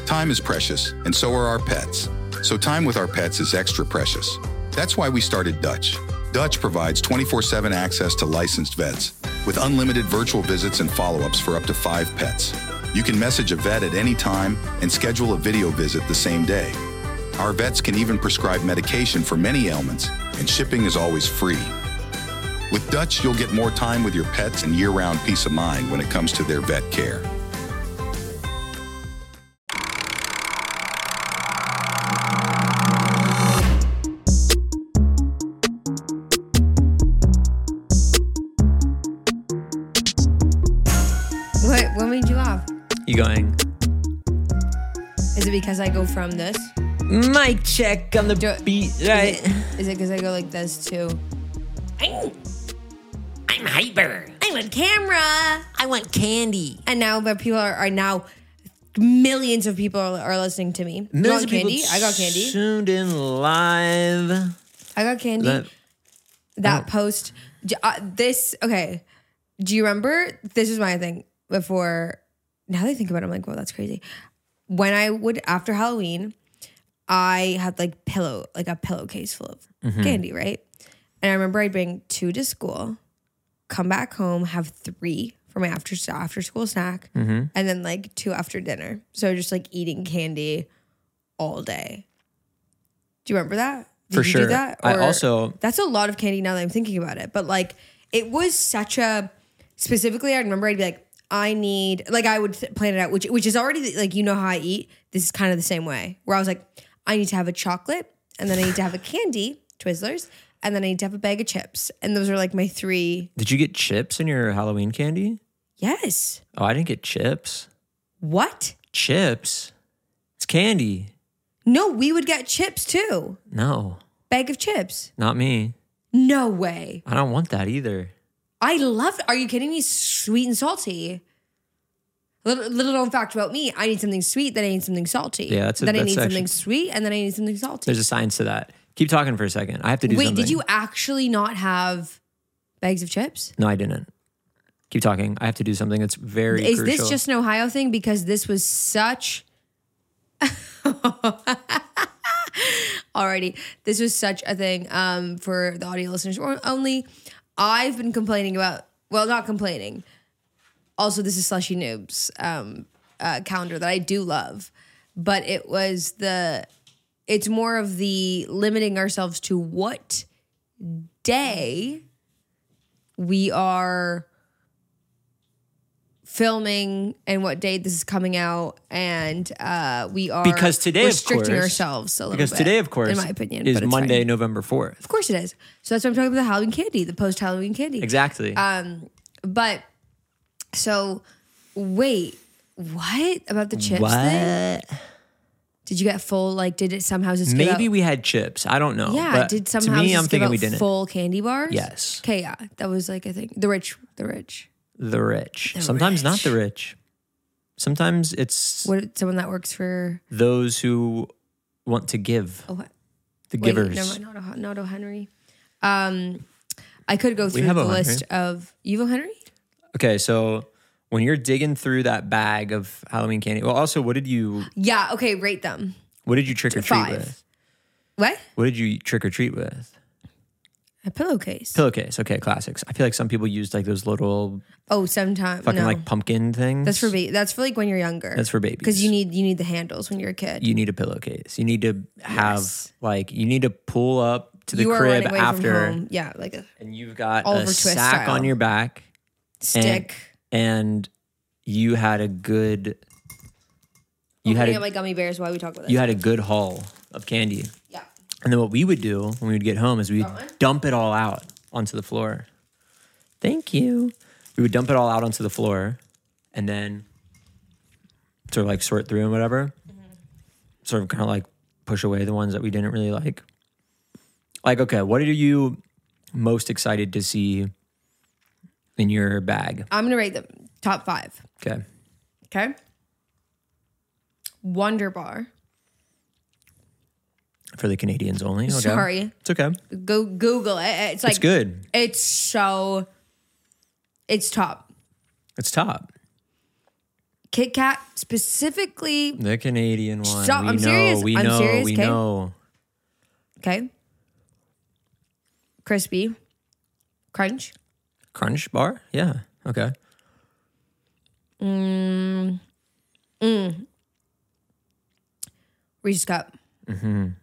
Time is precious, and so are our pets. So time with our pets is extra precious. That's why we started Dutch. Dutch provides 24/7 access to licensed vets with unlimited virtual visits and follow-ups for up to 5 pets. You can message a vet at any time and schedule a video visit the same day. Our vets can even prescribe medication for many ailments, and shipping is always free. With Dutch, you'll get more time with your pets and year-round peace of mind when it comes to their vet care. What made you laugh? You going? Is it because I go from this? Mic check on the beat, right? Is it because I go like this too? I'm hyper. I want camera. I want candy. And now, but people are now, millions of people are listening to me. You want candy? I got candy. Tuned in live. I got candy. That post. Okay. Do you remember? This is my thing before. Now that I think about it, I'm like, whoa, that's crazy. When I would, after Halloween, I had like a pillowcase full of candy, right? And I remember I'd bring 2 to school, come back home, have 3 for my after school snack, and then like 2 after dinner. So just like eating candy all day. Do you remember that? Did For you sure. do that? I also... That's a lot of candy now that I'm thinking about it. But like, it was such a... Specifically, I remember I'd be like, I would plan it out, which is already like, you know how I eat. This is kind of the same way. Where I was like, I need to have a chocolate, and then I need to have a candy, Twizzlers, and then I need to have a bag of chips. And those are like my 3. Did you get chips in your Halloween candy? Yes. Oh, I didn't get chips. What? Chips? It's candy. No, we would get chips too. No. Bag of chips. Not me. No way. I don't want that either. I love it. Are you kidding me? Sweet and salty. Little known fact about me, I need something sweet, then I need something salty. Yeah, then I need something sweet, and then I need something salty. There's a science to that. Keep talking for a second. I have to do something. Wait, did you actually not have bags of chips? No, I didn't. Keep talking. I have to do something that's very crucial. Is this just an Ohio thing? Because this was such... Alrighty. This was such a thing for the audio listeners only. I've been complaining about... Well, not complaining. Also, this is Slushy Noob's calendar that I do love. But it's more of the limiting ourselves to what day we are filming and what date this is coming out, and we are because today, restricting of course, ourselves a little because bit. Today, of course, in my opinion, is but it's Monday, fine. November 4th. Of course it is. So that's why I'm talking about the Halloween candy, the post-Halloween candy. Exactly. But so wait, what about the chips thing? Did you get full? Like, did it somehow just give Maybe out, we had chips. I don't know. Yeah, but did somehow to me, just I'm give thinking out we didn't. full candy bars? Yes. Okay, yeah, that was like I think the rich. The rich. Sometimes not the rich. Sometimes it's someone that works for those who want to give. Oh, what? The givers. Wait, no, not O. Henry. I could go through have the O. Henry. list of you, O. Henry. Okay, so when you're digging through that bag of Halloween candy, well, also, what did you Yeah. Okay. Rate them. trick or treat 5. with? What? What did you trick or treat with? A pillowcase. Pillowcase. Okay, classics. I feel like some people used like those little Oh, sometimes fucking no. like pumpkin things. That's for That's for like when you're younger. That's for babies. Because you need the handles when you're a kid. You need a pillowcase. You need to have you need to pull up to the you are crib running away after, from home. Yeah, like a and you've got Oliver a Twist sack style. on your back, stick. and you had a good. I'm looking at my gummy bears while we talk about this. You had a good haul of candy. Yeah. And then what we would do when we would get home is we'd dump it all out onto the floor. Thank you. We would dump it all out onto the floor and then sort of like sort through and whatever. Sort of kind of like push away the ones that we didn't really like. Like, okay, what are you most excited to see in your bag? I'm going to rate them top 5. Okay. Okay. Wonder Bar. For the Canadians only. Okay. Sorry. It's okay. Go Google it. It's like It's good. It's top. It's top. Kit Kat, specifically. The Canadian one. Stop, I'm serious. We I'm know. serious, We okay? know. Okay. Crispy. Crunch. Crunch bar? Yeah. Okay. Reese's Cup. And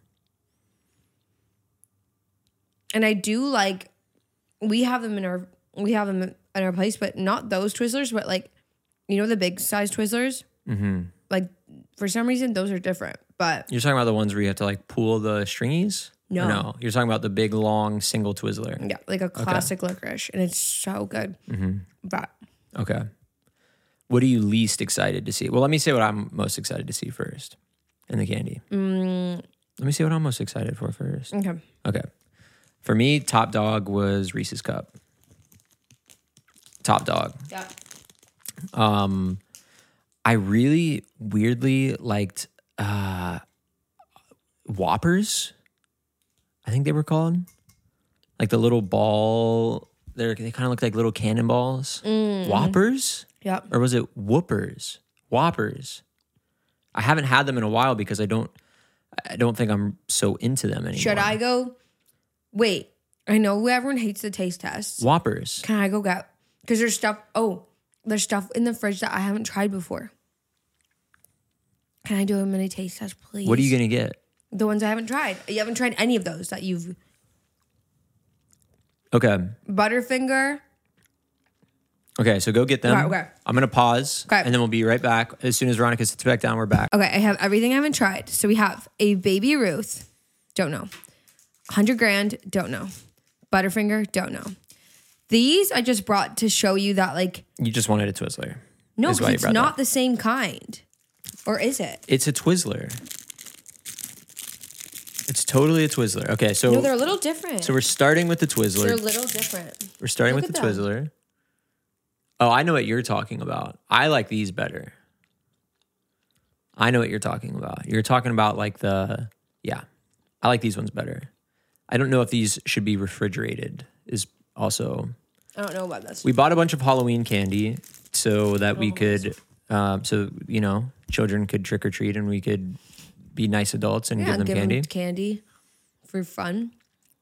I do like, we have them in our place, but not those Twizzlers, but like, you know, the big size Twizzlers. Like, for some reason, those are different. But You're talking about the ones where you have to like pull the stringies? No. Or no. You're talking about the big, long, single Twizzler. yeah, like a classic licorice, and it's so good. But Okay. What are you least excited to see? Well, let me say what I'm most excited to see first in the candy. Let me see what I'm most excited for first. okay, Okay. For me, top dog was Reese's Cup. Top dog. yeah, I really weirdly liked Whoppers. I think they were called. Like the little ball. They kind of look like little cannonballs. Whoppers? yeah. Or was it Whoopers? Whoppers. I haven't had them in a while because I don't think I'm so into them anymore. Should I go? Wait, I know everyone hates the taste test. Whoppers. Can I go get? Because there's stuff. Oh, there's stuff in the fridge that I haven't tried before. Can I do a mini taste test, please? What are you going to get? The ones I haven't tried. You haven't tried any of those that you've. Okay. Butterfinger. Okay, so go get them. Okay. I'm going to pause, Okay. and then we'll be right back. As soon as Veronica sits back down, we're back. Okay, I have everything I haven't tried. So we have a Baby Ruth. Don't know. 100 Grand. Don't know. Butterfinger. Don't know. These I just brought to show you that, like, You just wanted a Twizzler. no, is why you it's brought not that. the same kind. Or is it? It's a Twizzler. It's totally a Twizzler. Okay, so No, they're a little different. we're starting with the They're a Twizzler. little different. We're starting Look with the at them. Twizzler. Oh, I know what you're talking about. I like these better. I know what you're talking about. You're talking about like I like these ones better. I don't know if these should be refrigerated is also. I don't know about this. We bought a bunch of Halloween candy so that we could, children could trick or treat and we could be nice adults and give them candy. Candy for fun.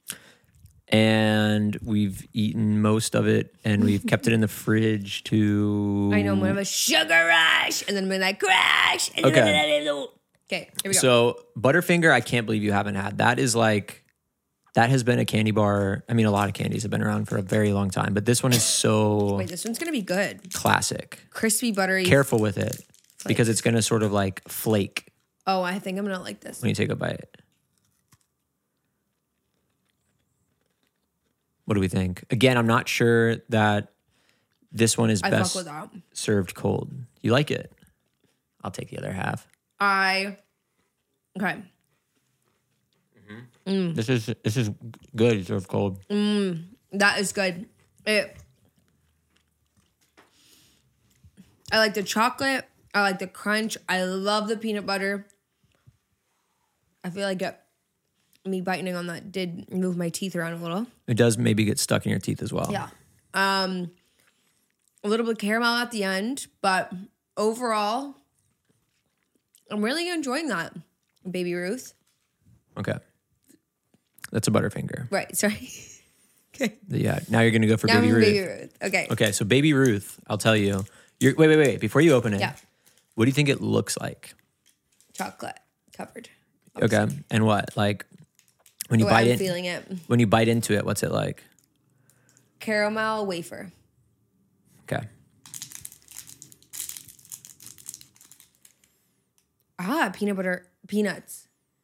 And we've eaten most of it and we've kept it in the fridge to. I know I'm gonna have a sugar rush, and then I'm gonna like crash. And Okay. Okay, here we go. So Butterfinger, I can't believe you haven't had. That has been a candy bar. I mean, a lot of candies have been around for a very long time, but this one is so Wait, this one's gonna be good. classic. Crispy, buttery. Careful with it because it's going to sort of like flake Oh, I think I'm gonna like this. when you take a bite. What do we think? Again, I'm not sure that this one is I best fuck with that. served cold. You like it? I'll take the other half. Okay. This is good served cold. That is good. I like the chocolate. I like the crunch. I love the peanut butter. I feel like me biting on that did move my teeth around a little. It does maybe get stuck in your teeth as well. Yeah. A little bit of caramel at the end, but overall, I'm really enjoying that. Baby Ruth. Okay. That's a Butterfinger. Right, sorry. Okay. Yeah. Now you're going to go for Now Baby I'm Ruth. Baby Ruth. Okay. Okay. So Baby Ruth, I'll tell you. Wait. Before you open it, Yeah. what do you think it looks like? Chocolate covered. Okay. And what? Like when you Oh, bite I'm it, feeling it. when you bite into it, what's it like? Caramel wafer. Okay. Peanut butter, peanuts.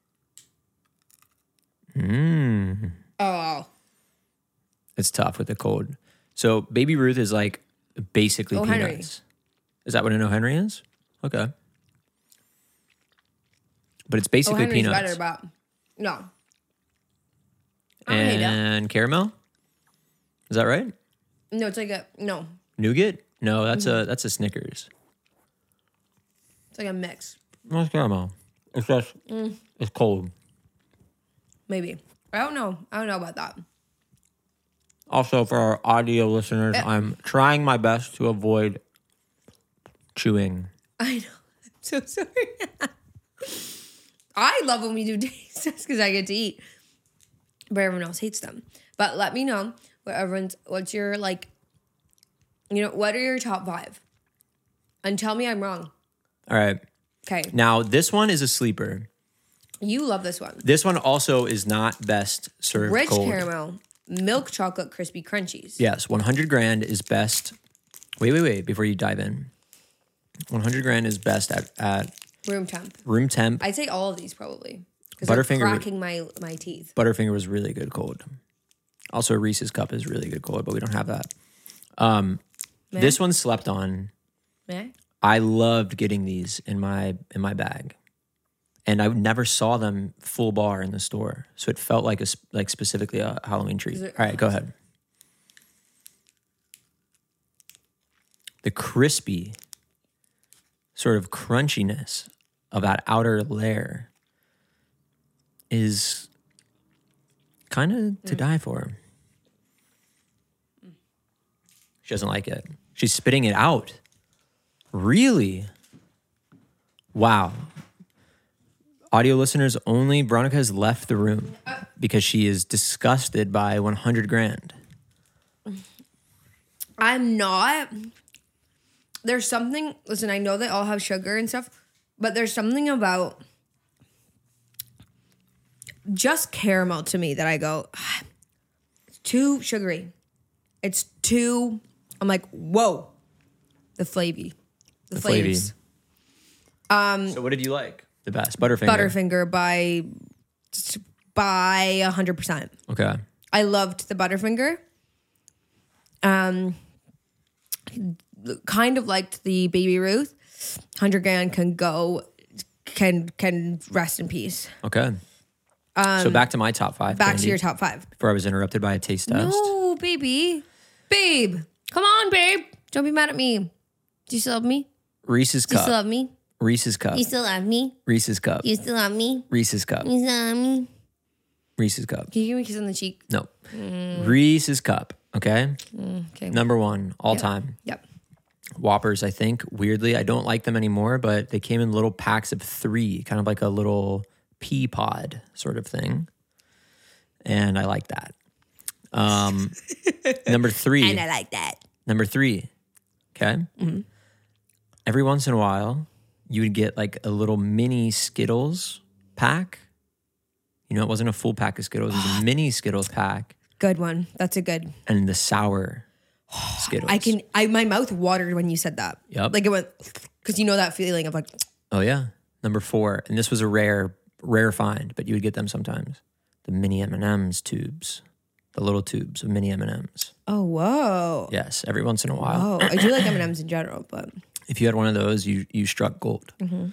Mmm. Oh, It's tough with the cold. So Baby Ruth is like basically O. Henry. peanuts. Is that what an O. Henry is? Okay. But it's basically Henry's peanuts. better, but no. I don't hate it. And caramel? Is that right? No, it's like no. Nougat? No, that's Mm-hmm. a Snickers. It's like a mix, No, it's caramel. It's just it's cold. maybe. I don't know about that. Also, for our audio listeners, I'm trying my best to avoid chewing I know. I'm so sorry. I love when we do taste tests because I get to eat, but everyone else hates them. But let me know what's your like, what are your top 5? And tell me I'm wrong. All right. Okay. Now, this one is a sleeper. You love this one. This one also is not best served Rich cold. caramel, milk chocolate crispy crunchies. Yes, 100 grand is best. Wait, before you dive in. 100 grand is best at Room temp. room temp. I'd say all of these probably. Because they're Butterfinger- cracking my teeth. Butterfinger was really good cold. Also, Reese's Cup is really good cold, but we don't have that. This one slept on. May I loved getting these in my bag, and I never saw them full bar in the store, so it felt like specifically a Halloween treat. All right, go ahead. The crispy, sort of crunchiness of that outer layer is kind of to die for. She doesn't like it. She's spitting it out. Really? Wow. Audio listeners only, Veronica has left the room because she is disgusted by 100 grand. I'm not. There's something, listen, I know they all have sugar and stuff, but there's something about just caramel to me that I go, it's too sugary. It's too, I'm like, whoa. The flavy. The flavors. So what did you like the best? Butterfinger? Butterfinger by 100%. Okay. I loved the Butterfinger. Kind of liked the Baby Ruth. 100 grand can rest in peace. Okay. So back to my top 5. Back Candy, to your top 5. before I was interrupted by a taste test. No, baby. Babe. Come on, babe. Don't be mad at me. Do you still love me? Reese's Do you Cup. still love me? Reese's Cup. You still love me? Reese's Cup. You still love me? Reese's Cup. You still love me? Reese's Cup. Can you give me a kiss on the cheek? No. Reese's Cup. Okay. Okay. Number 1 all time. Yep. Whoppers, I think. Weirdly, I don't like them anymore, but they came in little packs of 3, kind of like a little pea pod sort of thing. And I like that. Number 3. And I like that. Number 3. Okay. Mm-hmm. Every once in a while, you would get like a little mini Skittles pack. You know, it wasn't a full pack of Skittles. It was a mini Skittles pack. Good one. That's a good. And the sour Skittles. My mouth watered when you said that. Yep. Like it went, because you know that feeling of like. Oh, yeah. Number 4. And this was a rare find, but you would get them sometimes. The mini M&M's tubes. The little tubes of mini M&Ms. Oh, whoa. Yes, every once in a while. Oh, I do like M&M's in general, but. If you had one of those, you struck gold. Mm-hmm.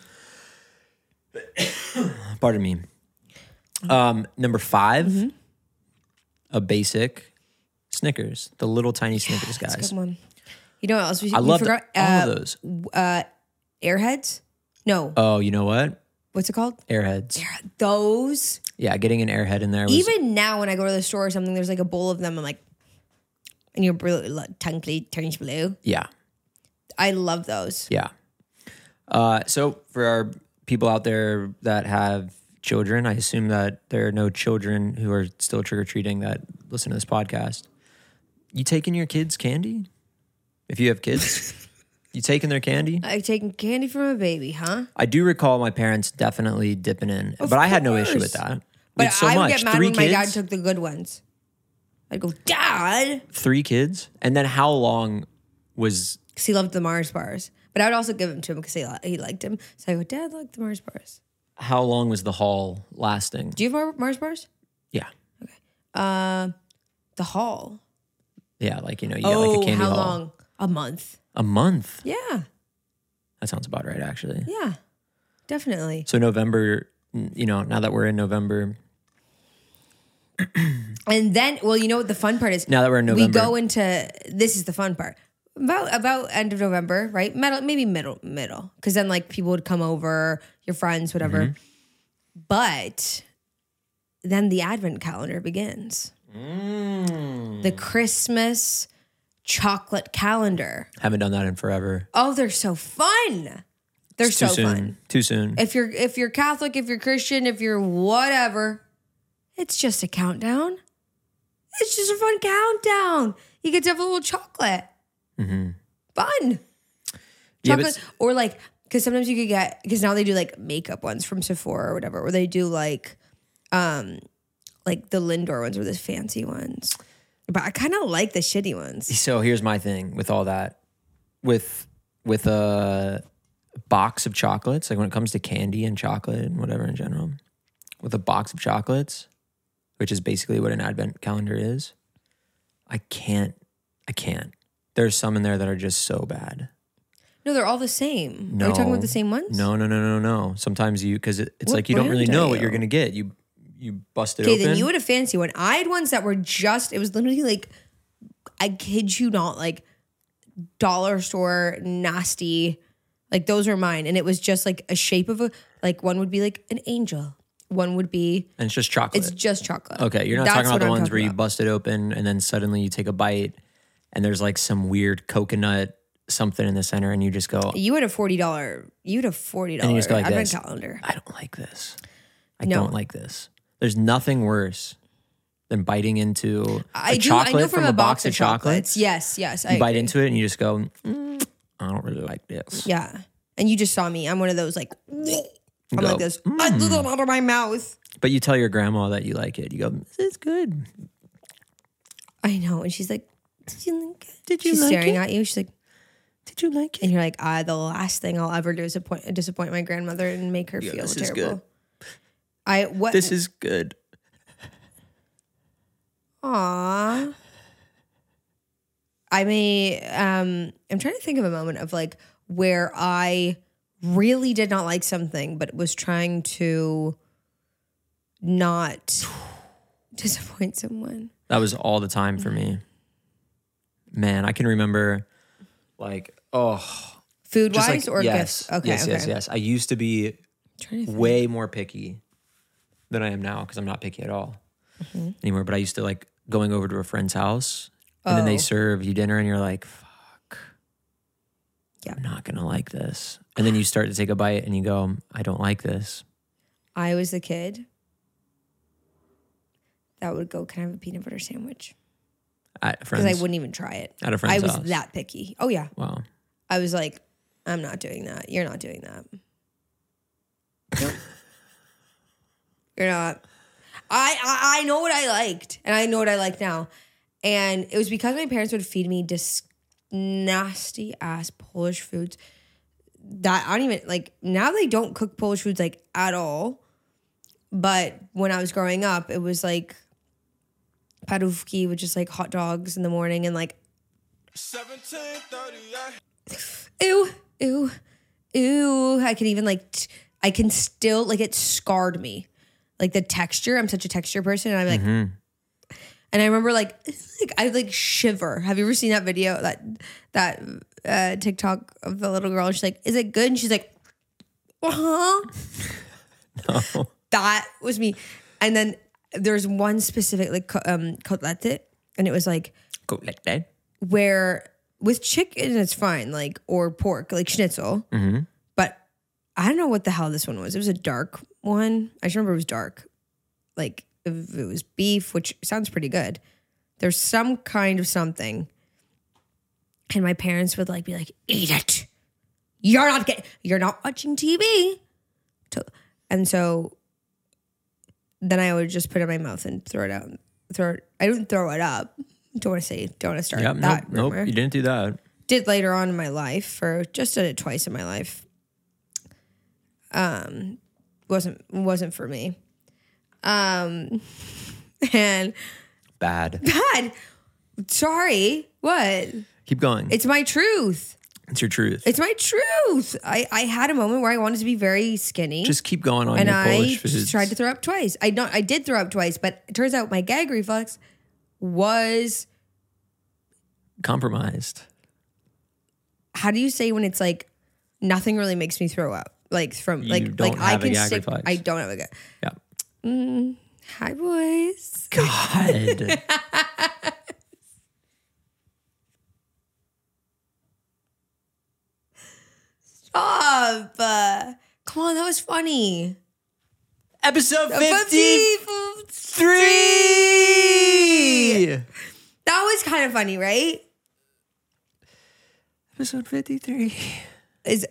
Pardon me. Number 5, a basic Snickers, the little tiny Snickers, guys. That's a good one. You know what else? I loved all of those. Airheads? No. Oh, you know what? What's it called? Airheads. Those. Yeah, getting an Airhead in there was... Even now when I go to the store or something, there's like a bowl of them. I'm like, and your tongue turns blue. Yeah. I love those. Yeah. So for our people out there that have children, I assume that there are no children who are still trick-or-treating that listen to this podcast. You taking your kids candy? If you have kids, you taking their candy? I've taken candy from a baby, huh? I do recall my parents definitely dipping in, but I had no issue with that. But It's so I would much. get mad 3 when my dad kids? took the good ones. I'd go, Dad. 3 kids? And then how long was... Because he loved the Mars bars. But I would also give them to him because he liked him. So I go, Dad liked the Mars bars. How long was the haul lasting? Do you have Mars bars? Yeah. The haul. Yeah, like, you know, you get like a candy how haul. long? A month. A month? Yeah. That sounds about right, actually. Yeah. Definitely. So November, you know, now that we're in November... And then, well, you know what the fun part is? Now that we're in November. We go into, this is the fun part. About end of November, right? Maybe middle. Because then like people would come over, your friends, whatever. Mm-hmm. But then the advent calendar begins. The Christmas chocolate calendar. Haven't done that in forever. Oh, they're so fun. They're It's so too soon. fun. Too soon. If you're Catholic, if you're Christian, if you're whatever, it's just a countdown. It's just a fun countdown. You get to have a little chocolate. Fun. Yeah, Chocolate. Or like, because sometimes you could get, because now they do like makeup ones from Sephora or whatever, or they do like the Lindor ones or the fancy ones. But I kind of like the shitty ones. So here's my thing with all that. With a box of chocolates, like when it comes to candy and chocolate and whatever in general, with a box of chocolates, which is basically what an advent calendar is, I can't. There's some in there that are just so bad. No, they're all the same. No. Are you talking about the same ones? No. Sometimes because it's What like you don't really brand know are what you? you're going to get. You bust it Okay, open. then you had a fancy one. I had ones that were just, it was literally like, I kid you not, like dollar store nasty. Like those are mine. And it was just like a shape of like one would be like an angel. One would be, and it's just chocolate. it's just chocolate. Okay, you're not That's talking about what the I'm ones talking where you about. bust it open and then suddenly you take a bite and there's like some weird coconut something in the center and you just go, You had a $40 and you just go like advent this. calendar. I don't like this. I No. don't like this. There's nothing worse than biting into I a do. chocolate I know from a box of chocolates. Yes. I You bite agree. into it and you just go, I don't really like this. Yeah. And you just saw me. I'm one of those like, I'm Go, like this. I blew that out of my mouth. But you tell your grandma that you like it. You go, this is good. I know. And she's like, did you like it? Did you She's like staring it? at you. She's like, Did you like it? and you're like, the last thing I'll ever do is disappoint my grandmother and make her feel this is terrible. good. This is good. Aw. I'm trying to think of a moment of like where I really did not like something, but was trying to not disappoint someone. That was all the time for me. Man, I can remember like, Food just wise like, or yes, gifts? Okay, yes. I used to be Trying to think. way more picky than I am now because I'm not picky at all anymore. But I used to like going over to a friend's house and then they serve you dinner and you're like, fuck, Yeah. I'm not going to like this. And then you start to take a bite and you go, I don't like this. I was the kid that would go, can I have a peanut butter sandwich? At Because I friends, wouldn't even try it. at a friend's I was house. that picky. Oh yeah. Wow. I was like, I'm not doing that. You're not doing that. Nope. You're not. I know what I liked, and I know what I like now. And it was because my parents would feed me nasty ass Polish foods that I don't even like. Now they don't cook Polish foods like at all. But when I was growing up, it was like parówki, which is like hot dogs in the morning, and like 1738. ew. I can even like, I can still, like, it scarred me. Like the texture, I'm such a texture person. And I'm like, and I remember like I like shiver. Have you ever seen that video, that TikTok of the little girl? She's like, is it good? And she's like, uh-huh. No. That was me. And then there's one specific like kotlette, and it was like, Go like that. where with chicken it's fine, like, or pork, like schnitzel. But I don't know what the hell this one was. It was a dark one. I just remember it was dark. Like if it was beef, which sounds pretty good. There's some kind of something. And my parents would like be like, eat it. You're not watching TV. And so then I would just put it in my mouth and throw it out. I didn't throw it up. Don't want to start Yeah, that nope, rumor. you didn't do that. Did later on in my life, for just did it twice in my life. Wasn't for me. And Bad. bad. Sorry. What? Keep going. It's my truth. It's your truth. It's my truth. I had a moment where I wanted to be very skinny. Just keep going on and your I Polish foods. tried to throw up twice. I did throw up twice, but it turns out my gag reflex was, Compromised. how do you say when it's like nothing really makes me throw up? Like from You like don't I have a can gag stick. reflex. I don't have a gag. Yeah. Hi boys. God. Stop. Come on, that was funny. Episode 53. That was kind of funny, right? Episode 53. Is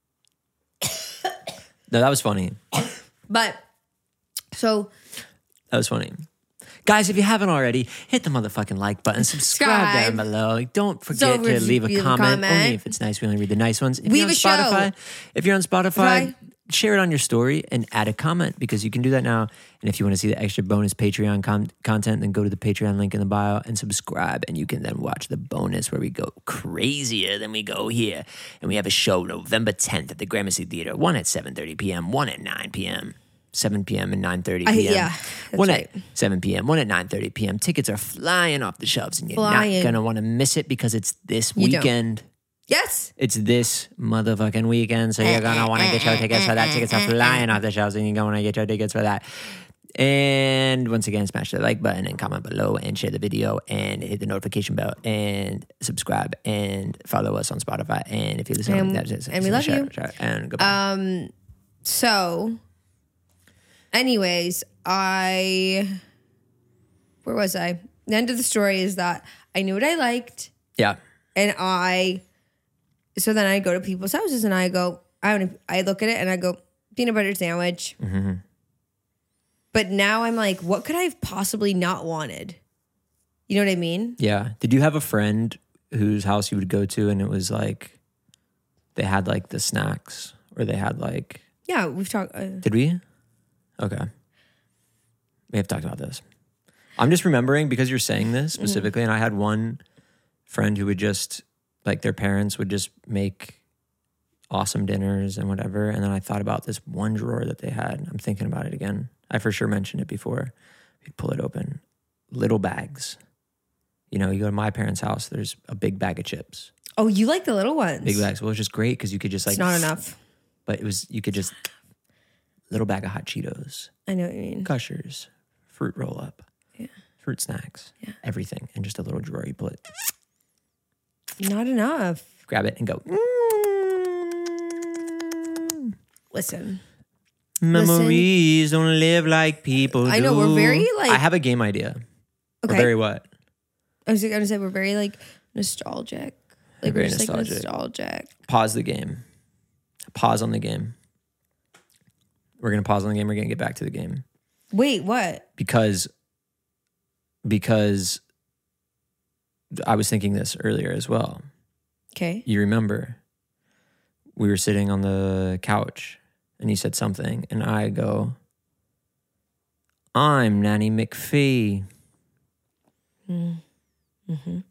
No, that was funny. but so That was funny. Guys, if you haven't already, hit the motherfucking like button. Subscribe down below. Don't forget to leave a comment. Only if it's nice. We only read the nice ones. If you're on Spotify, share it on your story and add a comment because you can do that now. And if you want to see the extra bonus Patreon content, then go to the Patreon link in the bio and subscribe. And you can then watch the bonus where we go crazier than we go here. And we have a show November 10th at the Gramercy Theater. One at 7:30 p.m., one at 9 p.m. 7 p.m. and 9:30 p.m. Yeah, one at 7 p.m., one at 9:30 p.m. Tickets are flying off the shelves, and you're not going to want to miss it because it's this weekend. Yes. It's this motherfucking weekend, so you're going to want to get your tickets for that. Tickets are flying off the shelves, and you're going to want to get your tickets for that. And once again, smash the like button and comment below and share the video and hit the notification bell and subscribe and follow us on Spotify. And if you listen, and we love you. And goodbye. So... Anyways, where was I? The end of the story is that I knew what I liked. Yeah. And so then I go to people's houses and I look at it and I go, peanut butter sandwich. Mm-hmm. But now I'm like, what could I have possibly not wanted? You know what I mean? Yeah. Did you have a friend whose house you would go to and it was like, they had like the snacks or they had like... Yeah, we've talked... Did we? Okay. We have talked about this. I'm just remembering because you're saying this specifically, and I had one friend who would just, like their parents would just make awesome dinners and whatever, and then I thought about this one drawer that they had. I'm thinking about it again. I for sure mentioned it before. We'd pull it open. Little bags. You know, you go to my parents' house, there's a big bag of chips. Oh, you like the little ones? Big bags. Well, it was just great because you could just like... It's not enough. But you could just... Little bag of hot Cheetos. I know what you mean. Gushers, fruit roll up, yeah, fruit snacks, yeah, everything, and just a little drawer. You pull it. Not enough. Grab it and go. Listen. Memories don't live like people do. I know we're very like. I have a game idea. Okay. We're very what? I was gonna say we're very like nostalgic. Like very we're just nostalgic. like nostalgic. Pause the game. Pause on the game. We're going to pause on the game. We're going to get back to the game. Wait, what? Because I was thinking this earlier as well. Okay. You remember we were sitting on the couch and you said something and I go, I'm Nanny McPhee. Mm-hmm.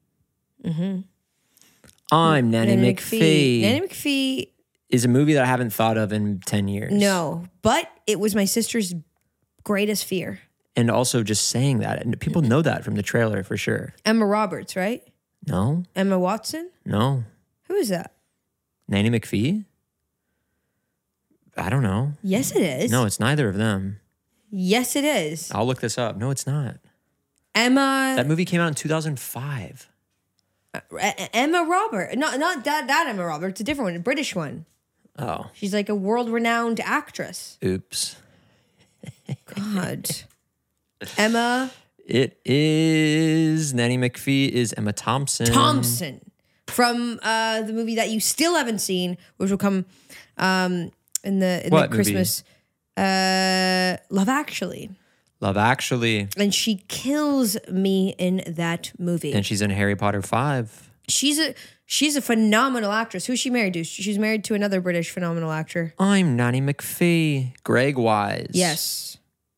I'm Nanny McPhee. Nanny McPhee is a movie that I haven't thought of in 10 years. No, but it was my sister's greatest fear. And also just saying that. And people know that from the trailer for sure. Emma Roberts, right? No. Emma Watson? No. Who is that? Nanny McPhee? I don't know. Yes, it is. No, it's neither of them. Yes, it is. I'll look this up. No, it's not. Emma. That movie came out in 2005. Emma Roberts. Not that Emma Roberts. A different one. A British one. Oh. She's like a world-renowned actress. Oops. God. Emma. It is Nanny McPhee is Emma Thompson. Thompson. From the movie that you still haven't seen, which will come in the Christmas. Love Actually. Love Actually. And she kills me in that movie. And she's in Harry Potter 5. She's a phenomenal actress. Who's she married to? She's married to another British phenomenal actor. I'm Nanny McPhee. Greg Wise. Yes.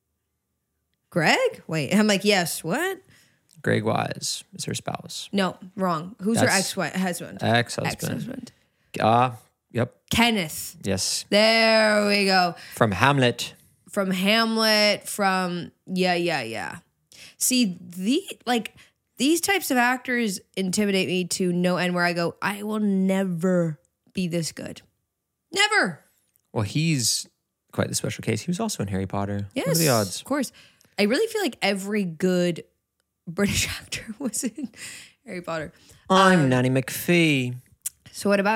Greg? Wait, I'm like, yes, what? Greg Wise is her spouse. No, wrong. Who's her ex-husband? Ex-husband. Yep. Kenneth. Yes. There we go. From Hamlet. From Hamlet, yeah. See, these types of actors intimidate me to no end where I go, I will never be this good. Never. Well, he's quite the special case. He was also in Harry Potter. Yes. What are the odds? Of course. I really feel like every good British actor was in Harry Potter. I'm Nanny McPhee. So what about it?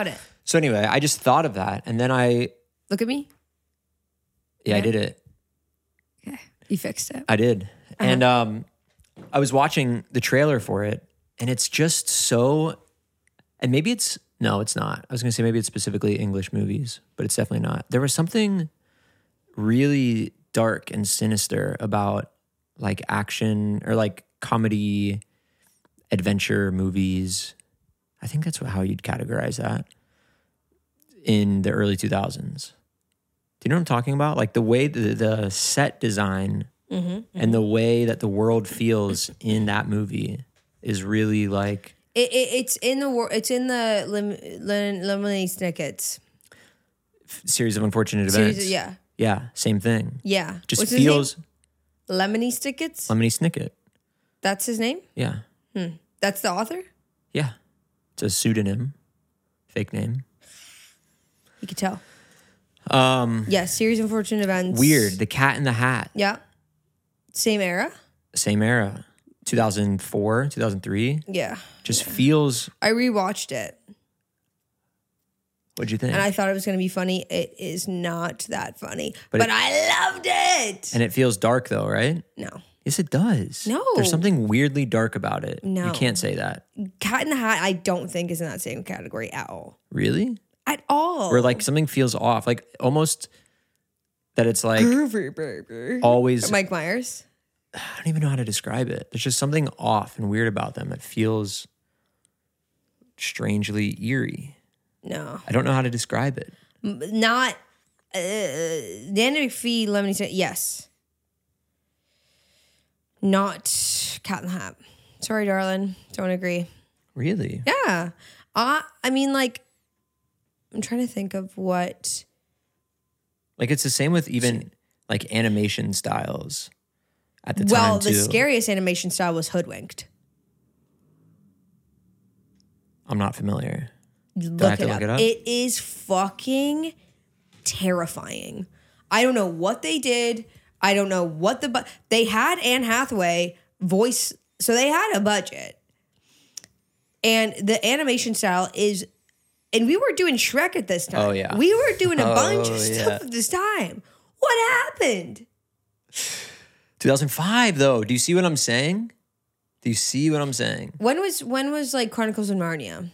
So anyway, I just thought of that, and then I Look at me. I did it. Okay. You fixed it. I did. And I was watching the trailer for it, and it's just so, and maybe it's not. I was going to say maybe it's specifically English movies, but it's definitely not. There was something really dark and sinister about like action or like comedy adventure movies. I think that's how you'd categorize that in the early 2000s. Do you know what I'm talking about? Like the way the set design and the way that the world feels in that movie is really like it's in the It's in the Lemony Snicket's series of unfortunate events. Yeah, same thing. Yeah. Just What's feels Lemony Snicket's? Lemony Snicket. That's his name? Yeah. That's the author? Yeah. It's a pseudonym, fake name. You could tell. Yeah, series of unfortunate events. Weird. The Cat in the Hat. Yeah. Same era? Same era. 2004, 2003. Yeah. Just feels. I rewatched it. What'd you think? And I thought it was going to be funny. It is not that funny. But I loved it. And it feels dark though, right? No. Yes, it does. No. There's something weirdly dark about it. No. You can't say that. Cat in the Hat, I don't think is in that same category at all. Really? At all. Or like something feels off. Like almost that it's like Groovy, baby. always. Mike Myers. I don't even know how to describe it. There's just something off and weird about them. It feels strangely eerie. No. I don't know how to describe it. Not Danny McPhee, Lemony Snicket, yes. Not Cat in the Hat. Sorry, darling. Don't agree. Really? Yeah. I mean, like, I'm trying to think of what. Like it's the same with even like animation styles at the time Well, too. the scariest animation style was Hoodwinked. I'm not familiar. Look I have to look it up? It is fucking terrifying. I don't know what they did. I don't know what they had Anne Hathaway voice, so they had a budget. And the animation style is, and we were doing Shrek at this time. Oh, yeah. We were doing a bunch of yeah. stuff at this time. What happened? 2005 though. Do you see what I'm saying? Do you see what I'm saying? When was like Chronicles of Narnia?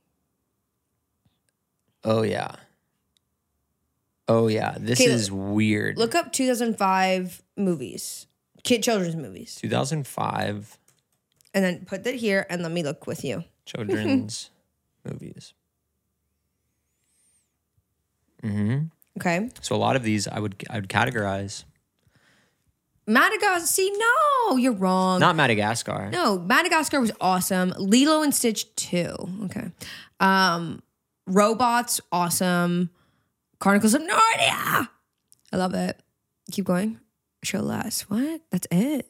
Oh yeah. Oh yeah. This Okay, is weird. Look up 2005 movies, children's movies, 2005 and then put that here and let me look with you. children's movies. Okay. So a lot of these I would categorize. Madagascar. See, no, you're wrong. Not Madagascar. No, Madagascar was awesome. Lilo and Stitch 2. Okay. Robots, awesome. Chronicles of Narnia. I love it. Keep going. Show less. What? That's it.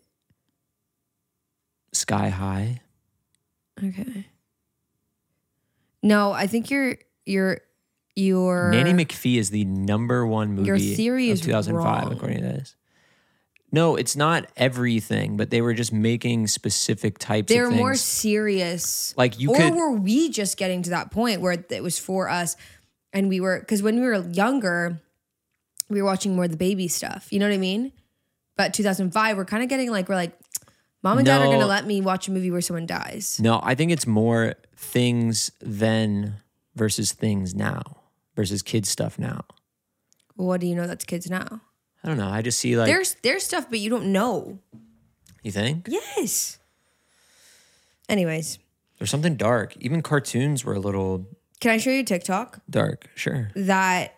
Sky High. Okay. No, I think you're Nanny McPhee is the number one movie Your theory of is 2005, wrong. according to this. No, it's not everything, but they were just making specific types They're of things. more serious. Like you or could, were we just getting to that point where it was for us and we were, because when we were younger, we were watching more of the baby stuff. You know what I mean? But 2005, we're kind of getting like, we're like, mom and dad are going to let me watch a movie where someone dies. No, I think it's more things then versus things now versus kids stuff now. What do you know that's kids now? I don't know. I just see like, There's stuff, but you don't know. you think? Yes. Anyways, There's something dark. Even cartoons were a little can I show you TikTok dark. Sure. that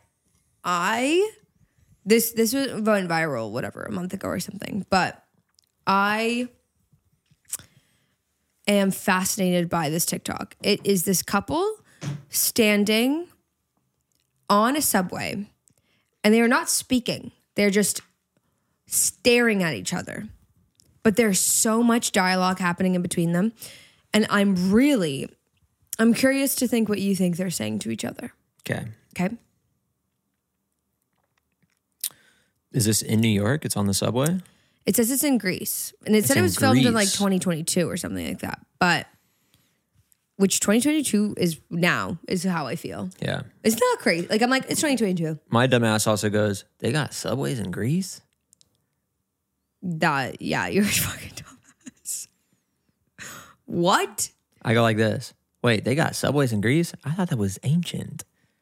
this went viral, whatever, a month ago or something, but I am fascinated by this TikTok. It is this couple standing on a subway and they are not speaking. They're just staring at each other. But there's so much dialogue happening in between them. And I'm curious to think what you think they're saying to each other. Okay. Okay? Is this in New York? It's on the subway? It says it's in Greece. And it said it in was filmed in like Greece. 2022 or something like that. But which 2022 is now, is how I feel. Yeah. It's not crazy. Like, I'm like, it's 2022. My dumbass also goes, they got Subways in Greece? Yeah, you're a fucking dumbass. What? I go like this. Wait, they got Subways in Greece? I thought that was ancient.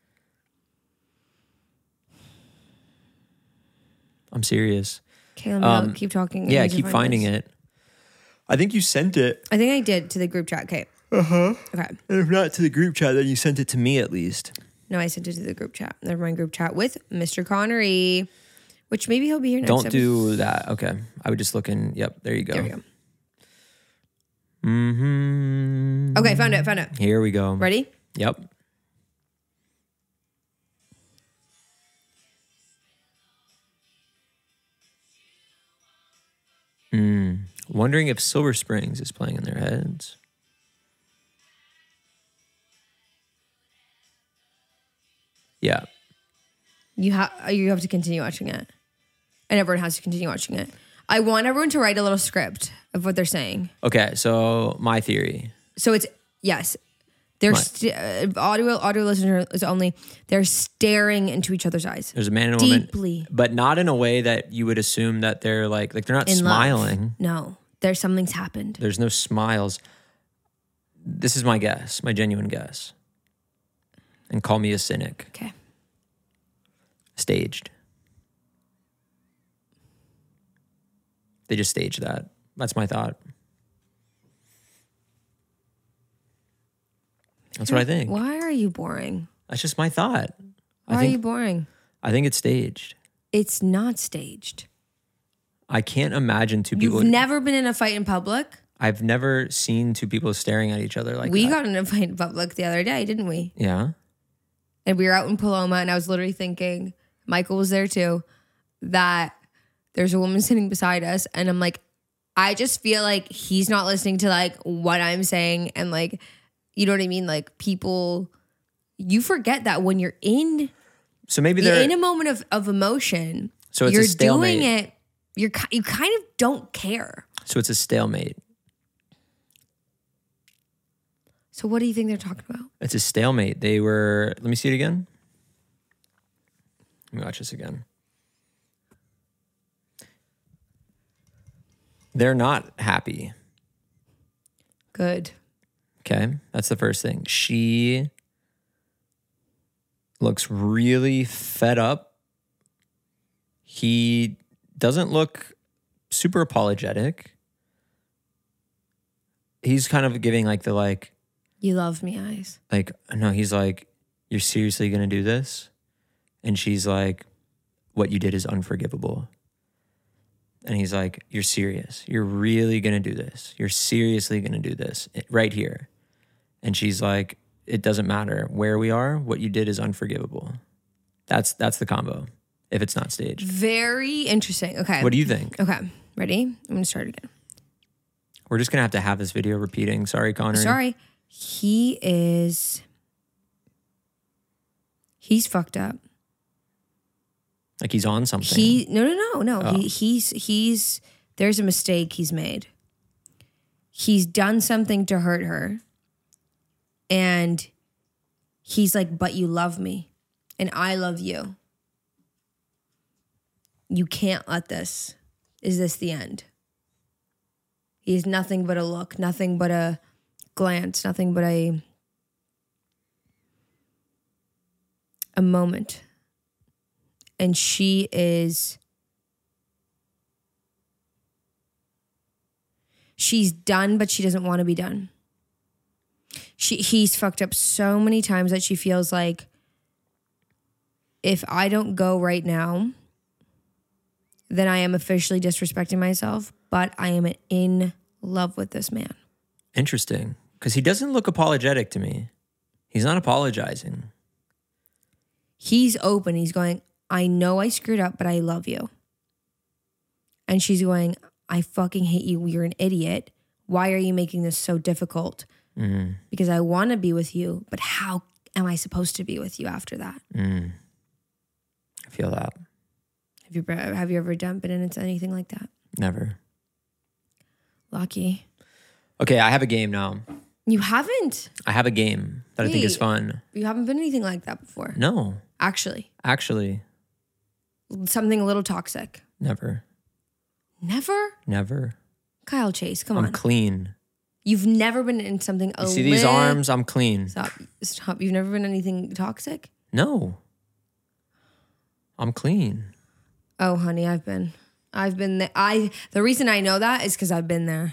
I'm serious. Okay, let me keep talking. Yeah, keep finding it. I think you sent it. I think I did to the group chat. Okay. Uh-huh. Okay. And if not to the group chat, then you sent it to me at least. No, I sent it to the group chat. Never mind, group chat with Mr. Connery, which maybe he'll be here next Don't do that. Okay. I would just look in. Yep, there you go. There we go. Mm-hmm. Okay, found it. Here we go. Ready? Yep. Wondering if Silver Springs is playing in their heads. Yeah. You have to continue watching it. And everyone has to continue watching it. I want everyone to write a little script of what they're saying. Okay, so my theory. So it's, yes. They're audio listeners only. They're staring into each other's eyes. There's a man and a woman. Deeply. But not in a way that you would assume that they're like they're not In smiling. love. No. There's something's happened. There's no smiles. This is my guess, my genuine guess. And call me a cynic. Okay. Staged. They just staged that. That's my thought. That's what I think. Why are you boring? That's just my thought. Why are you boring? I think it's staged. It's not staged. I can't imagine two people. You've never been in a fight in public? I've never seen two people staring at each other like We that. got in a fight in public the other day, didn't we? Yeah. And we were out in Paloma, and I was literally thinking, Michael was there too, that there's a woman sitting beside us, and I'm like, I just feel like he's not listening to like what I'm saying, and like, you know what I mean? Like people, you forget that when you're in, So maybe they're in a moment of emotion, So it's you're a stalemate. doing it. You kind of don't care. So it's a stalemate. So what do you think they're talking about? It's a stalemate. They were. Let me see it again. Let me watch this again. They're not happy. Good. Okay, that's the first thing. She looks really fed up. He doesn't look super apologetic. He's kind of giving like the like, You love me eyes. like, no, he's like, you're seriously gonna do this? And she's like, what you did is unforgivable. And he's like, you're serious. You're really gonna do this. You're seriously gonna do this right here. And she's like, it doesn't matter where we are. What you did is unforgivable. That's the combo, if it's not staged. Very interesting. Okay. What do you think? Okay. Ready? I'm going to start again. We're just going to have this video repeating. Sorry, Connor. Sorry. He's fucked up. Like he's on something. No. Oh. He's there's a mistake he's made. He's done something to hurt her. And he's like, but you love me and I love you. You can't let this. Is this the end? He's nothing but a look, nothing but a glance, nothing but a moment. And she's done, but she doesn't want to be done. He's fucked up so many times that she feels like if I don't go right now, then I am officially disrespecting myself, but I am in love with this man. Interesting. Because he doesn't look apologetic to me. He's not apologizing. He's open. He's going, I know I screwed up, but I love you. And she's going, I fucking hate you. You're an idiot. Why are you making this so difficult? Mm-hmm. Because I want to be with you, but how am I supposed to be with you after that? I feel that. Have you ever been into anything like that? Never. Lucky. Okay, I have a game now. You haven't? I have a game that I think is Wait. fun. You haven't been anything like that before. No, Actually. Something a little toxic. never. Never? Kyle Chase, come I'm on. clean. You've never been in something You see these arms? I'm clean. Stop. You've never been in anything toxic? No. I'm clean. Oh, honey, I've been there. The reason I know that is because I've been there.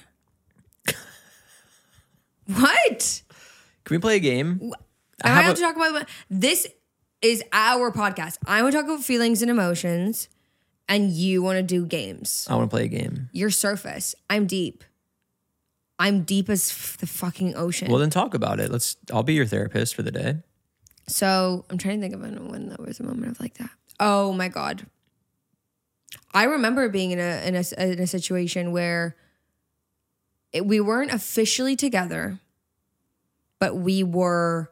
What? Can we play a game? I have to talk about this is our podcast. I want to talk about feelings and emotions, and you want to do games. I want to play a game. You're surface. I'm deep. I'm deep as the fucking ocean. Well, then talk about it. I'll be your therapist for the day. So I'm trying to think of when there was a moment of like that. Oh my God. I remember being in a situation where we weren't officially together, but we were,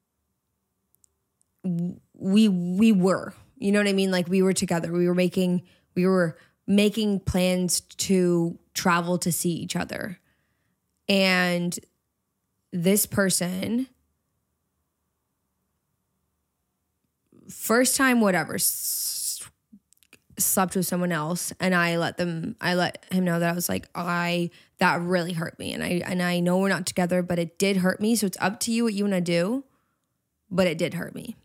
you know what I mean? Like we were together. We were making plans to travel to see each other. And this person, first time, whatever, slept with someone else, and I let him know that I was like, that really hurt me, and I know we're not together, but it did hurt me. So it's up to you what you want to do, but it did hurt me.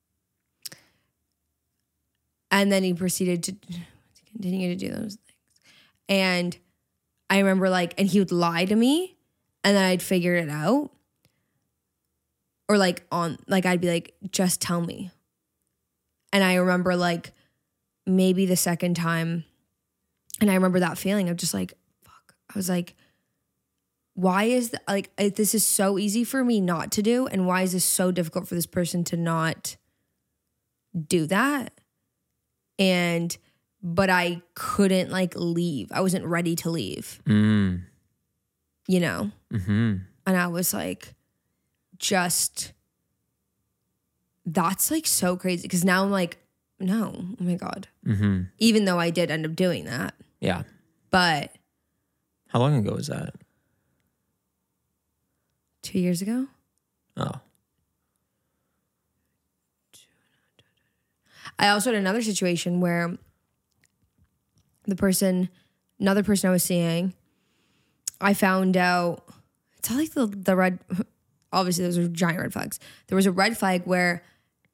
And then he proceeded to continue to do those things, and I remember and he would lie to me, and then I'd figure it out, or I'd be like, just tell me. And I remember maybe the second time, and I remember that feeling of just fuck. I was like, why is this is so easy for me not to do, and why is this so difficult for this person to not do that? But I couldn't leave. I wasn't ready to leave. You know? Mm-hmm. And I was that's so crazy. Because now I'm no, oh my God. Mm-hmm. Even though I did end up doing that. Yeah. But. How long ago was that? 2 years ago. Oh. I also had another situation where another person I was seeing, I found out, it's all the red, obviously those are giant red flags. There was a red flag where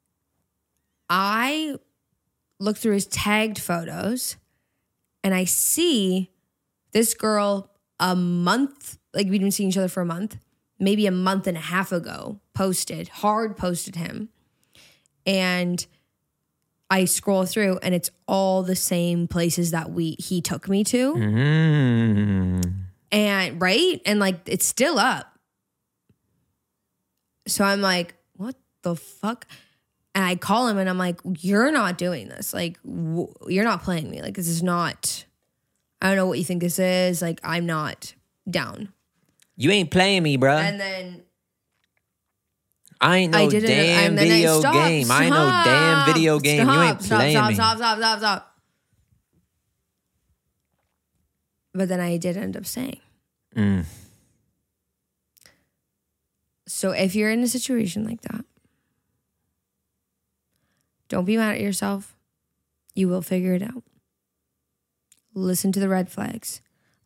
I looked through his tagged photos and I see this girl a month, we'd been seeing each other for a month, maybe a month and a half ago, posted him. And I scroll through and it's all the same places that he took me to. Mm-hmm. And right? And it's still up. So I'm like, what the fuck? And I call him and I'm like, you're not doing this. You're not playing me. This is not, I don't know what you think this is. I'm not down. You ain't playing me, bruh. And then I ain't no damn video game. I ain't no damn video game. You ain't playing me. Stop. But then I did end up staying. So if you're in a situation like that, don't be mad at yourself. You will figure it out. Listen to the red flags.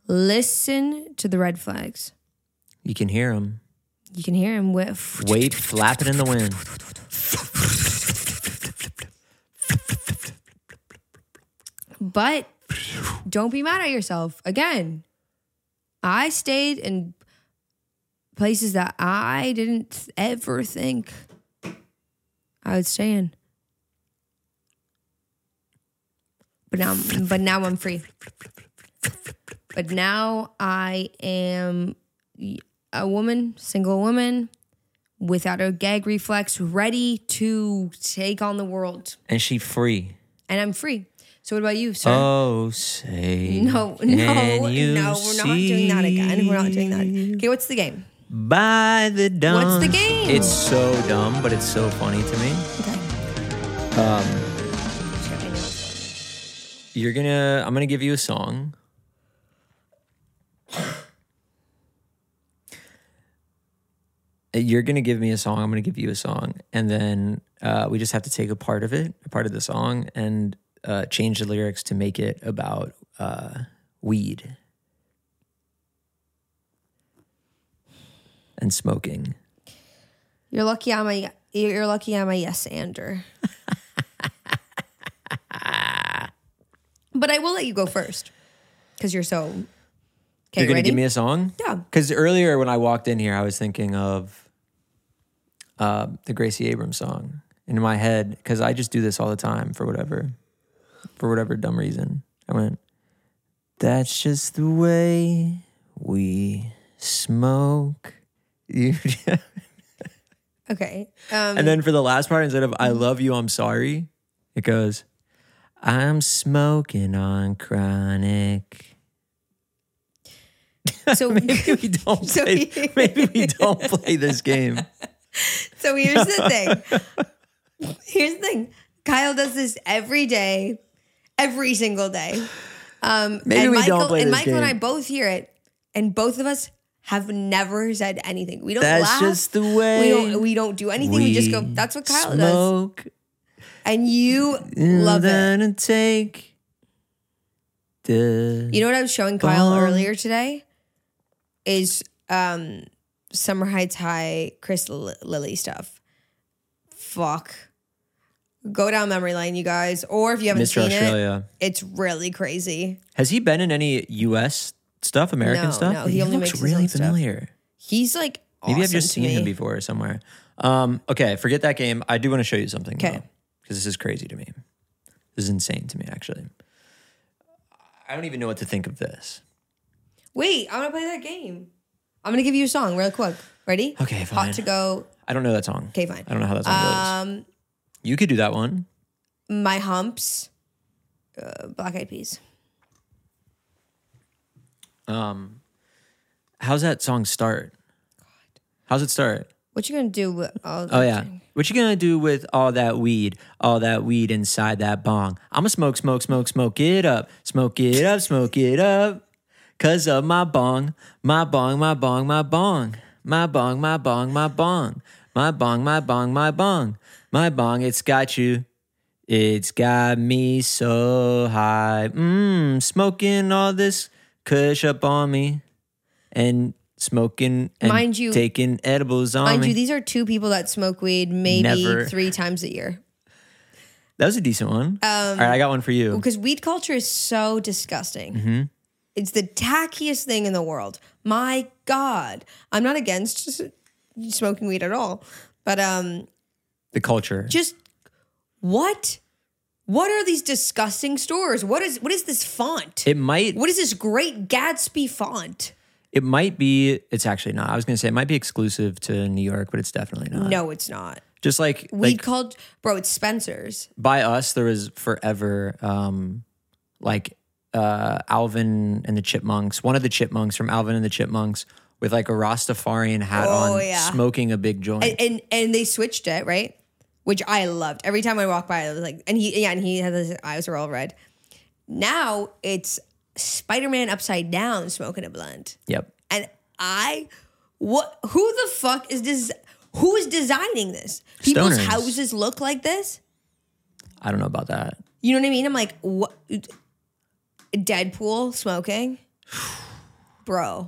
You can hear them. You can hear him with Wait, flapping in the wind. But don't be mad at yourself. Again, I stayed in places that I didn't ever think I would stay in. But now I'm free. But now I am a woman, single woman, without a gag reflex, ready to take on the world. And she free. And I'm free. So what about you, sir? Oh, say. No, we're not doing that again. We're not doing that. Okay, what's the game? By the dumb. What's the game? It's so dumb, but it's so funny to me. Okay. I'm gonna give you a song. You're going to give me a song. I'm going to give you a song. And then we just have to take a part of the song, and change the lyrics to make it about weed and smoking. You're lucky I'm a yes-ander. But I will let you go first because you're so... Okay, you're going to ready? give me a song? Yeah. Because earlier when I walked in here, I was thinking of the Gracie Abrams song in my head, because I just do this all the time for whatever dumb reason. I went, that's just the way we smoke. Okay. And then for the last part, instead of I love you, I'm sorry, it goes, I'm smoking on chronic. So maybe we don't play this game. So here's the thing. Kyle does this every day, every single day. Maybe we don't play this Michael game. and I both hear it, and both of us have never said anything. We don't That's laugh. just the way We don't do anything. We just go, that's what Kyle smoke. does. And you love it. And take the You know what I was showing Kyle bomb. earlier today? Is Summer Heights High Chris Lilly stuff. Fuck. Go down memory lane, you guys. Or if you haven't Mr. seen Australia. it, it's really crazy. Has he been in any U.S. stuff, American No, stuff? no, he only looks makes his really own stuff. familiar. He's like Maybe I've awesome just to seen me. him before somewhere. Okay, forget that game. I do want to show you something. Okay. Because this is crazy to me. This is insane to me, actually. I don't even know what to think of this. Wait, I'm gonna play that game. I'm gonna give you a song real quick. Ready? Okay, fine. Hot to go. I don't know that song. Okay, fine. I don't know how that song goes. You could do that one. My Humps. Black Eyed Peas. How's that song start? How's it start? What you gonna do with all Oh, yeah. What you gonna do with all that weed inside that bong? I'ma smoke it up. Smoke it up, smoke it up. 'Cause of my bong, my bong, my bong, my bong. My bong, my bong, my bong. My bong, my bong, my bong. My bong, it's got you. It's got me so high. Smoking all this kush up on me. And smoking and Mind you- taking edibles on Mind me. you, these are two people that smoke weed maybe Never. 3 times a year. That was a decent one. All right, I got one for you. Because weed culture is so disgusting. Mm-hmm. It's the tackiest thing in the world. My God. I'm not against smoking weed at all. But The culture. just what? What are these disgusting stores? What is this font? It might What is this Great Gatsby font? be, it's actually not. I was going to say it might be exclusive to New York, but it's definitely not. No, it's not. Just like Weed called, bro, it's Spencer's. by us, there was forever Alvin and the Chipmunks, one of the Chipmunks from Alvin and the Chipmunks with like a Rastafarian hat on, yeah. smoking a big joint. And they switched it, right? Which I loved. Every time I walk by, I was like, and he had his eyes were all red. Now it's Spider-Man upside down smoking a blunt. Yep. And who the fuck is this? Who is designing this? People's Stoners. houses look like this? I don't know about that. You know what I mean? I'm like, what? Deadpool smoking? Bro.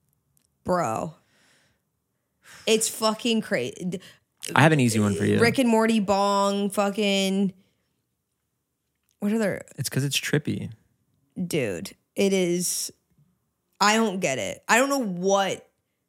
It's fucking crazy. I have an easy one for you. Rick and Morty bong, fucking. What other? It's because it's trippy. Dude, it is. I don't get it. I don't know what.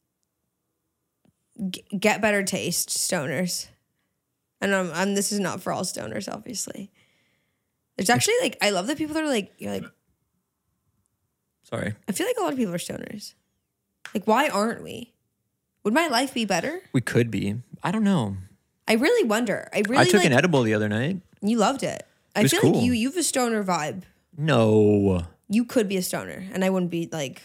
Get better taste, stoners. And this is not for all stoners, obviously. There's actually like, I love that people that are like, you're like, Sorry. I feel like a lot of people are stoners. Like, why aren't we? Would my life be better? We could be. I don't know. I really wonder. I took an edible the other night. You loved it. I was feel cool. like you have a stoner vibe. No. You could be a stoner, and I wouldn't be like.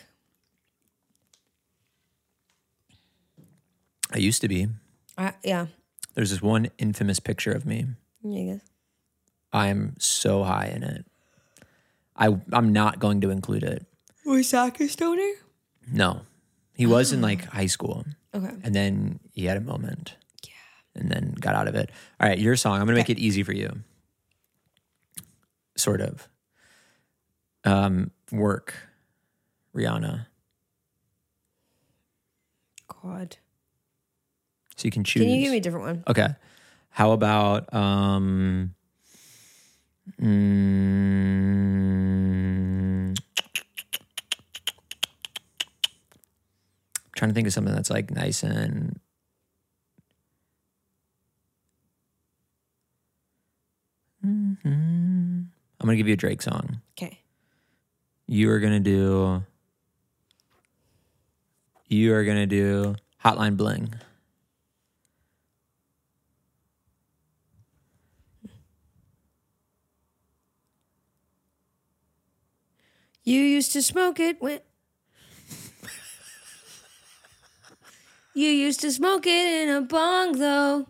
I used to be. Yeah. There's this one infamous picture of me. Yeah, I guess. I'm so high in it. I'm not going to include it. Was Zach a stoner? No. He was in like high school. Okay. And then he had a moment. Yeah. And then got out of it. All right, your song. I'm going to make it easy for you. Sort of. Work. Rihanna. God. So you can choose. Can you give me a different one? Okay. How about trying to think of something that's like nice and I'm gonna give you a Drake song. Okay. You are gonna do Hotline Bling. You used to smoke it when... You used to smoke it in a bong, though.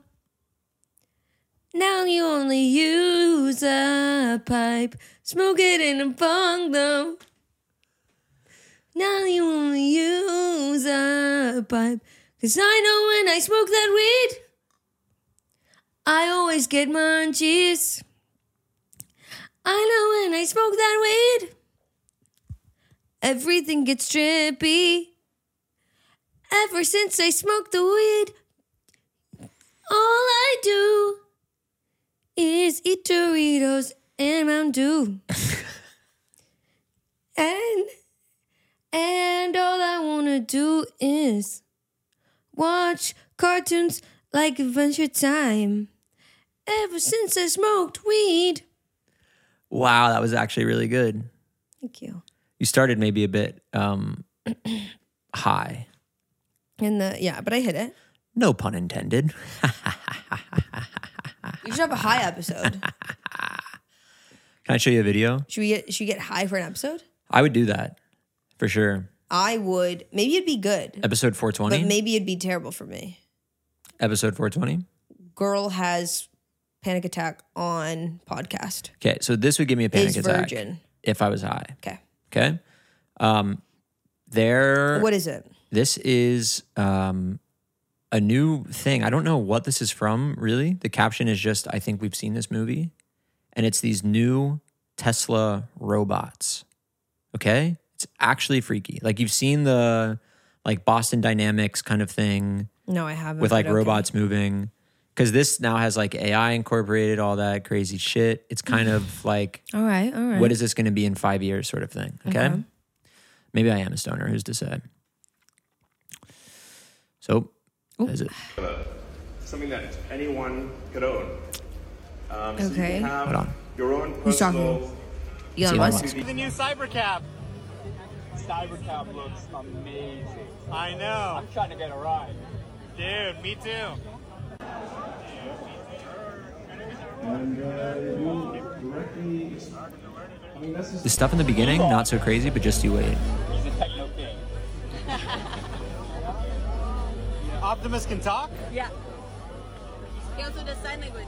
Now you only use a pipe. Smoke it in a bong, though. Now you only use a pipe. 'Cause I know when I smoke that weed, I always get munchies. I know when I smoke that weed, everything gets trippy. Ever since I smoked the weed, all I do is eat Doritos and Mountain Dew. and all I want to do is watch cartoons like Adventure Time. Ever since I smoked weed. Wow, that was actually really good. Thank you. You started maybe a bit high. But I hit it. No pun intended. We should have a high episode. Can I show you a video? Should we get high for an episode? I would do that for sure. I would. Maybe it'd be good. Episode 420? But maybe it'd be terrible for me. Episode 420? Girl has panic attack on podcast. Okay, so this would give me a panic attack. Virgin. If I was high. Okay. Okay? What is it? This is a new thing. I don't know what this is from, really. The caption is just, I think we've seen this movie. And it's these new Tesla robots. Okay? It's actually freaky. Like you've seen the like Boston Dynamics kind of thing. No, I haven't. With like robots moving. Because this now has like AI incorporated, all that crazy shit. It's kind of like, all right. What is this going to be in 5 years sort of thing? Okay? Maybe I am a stoner. Who's to say? So, what is it? Something that anyone could own. So Okay. you can have Hold on. your own Who's personal... talking? Elon Elon Musk. Musk. The new Cybercab. Cybercab looks amazing. I know. I'm trying to get a ride. Dude, me too. The stuff in the beginning, not so crazy, but just you wait. He's a techno king. Optimus can talk? Yeah. He also does sign language.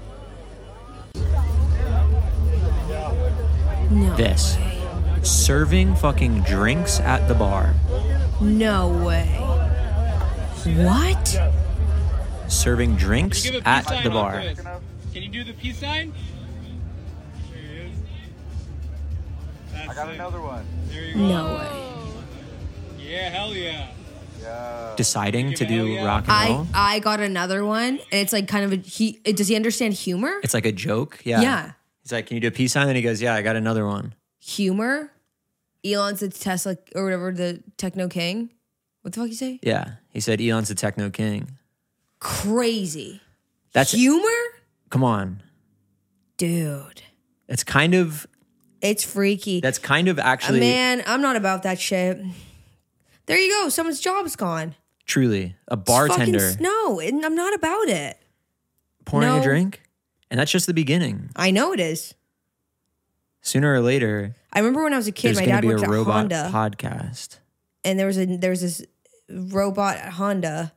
No. This. Serving fucking drinks at the bar. No way. What? Serving drinks at the bar. Can you do the peace sign? There he is. That's I got another one. There you go. No way. Yeah, hell yeah. Deciding to do rock and roll. I got another one, and it's like kind of does he understand humor? It's like a joke. Yeah. Yeah. He's like, can you do a peace sign? And he goes, yeah, I got another one. Humor? Elon's the Tesla or whatever, the techno king. What the fuck you say? Yeah. He said, Elon's the techno king. Crazy. That's Humor? Come on. Dude. It's kind of, It's freaky. that's kind of actually, Man, I'm not about that shit. There you go. Someone's job's gone. truly a It's bartender fucking- no, I'm not about it. pouring No. a drink. And that's just the beginning. I know it is. Sooner or later, I remember when I was a kid, there's my going dad to be worked a at robot Honda, podcast. and there was this robot at Honda